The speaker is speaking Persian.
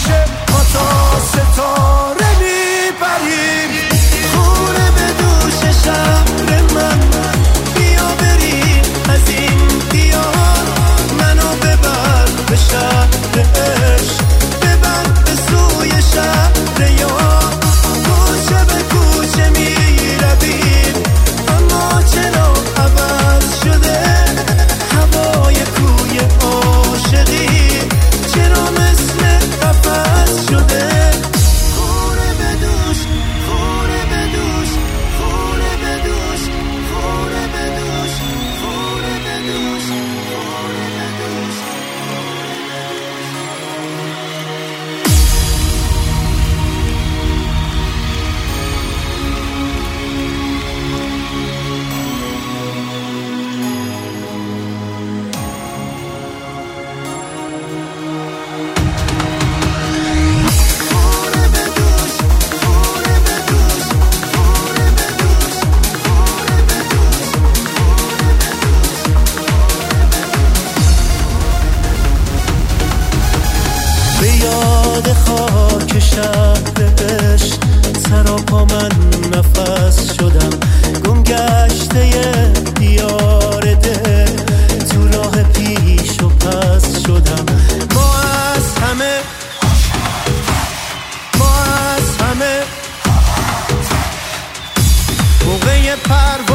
میشه ما تا ستاره میبریم خوره به دوش شهر من بیا بریم از این دیار منو ببر به شهر عشق ببر به سوی شهر یار کوچه به کوچه میرویم اما چرا عوض شده هوای کوی عاشقی چرا مثل قفس شده خوره به دوش خوره به دوش خوره به دوش خوره به دوش خوره به دوش خوره به دوش به یاد خاک شهر عشق سراپا من نفس شدم گم گشته دیار دل تو راه پیش و پس شدم ما از همه موقع پرواز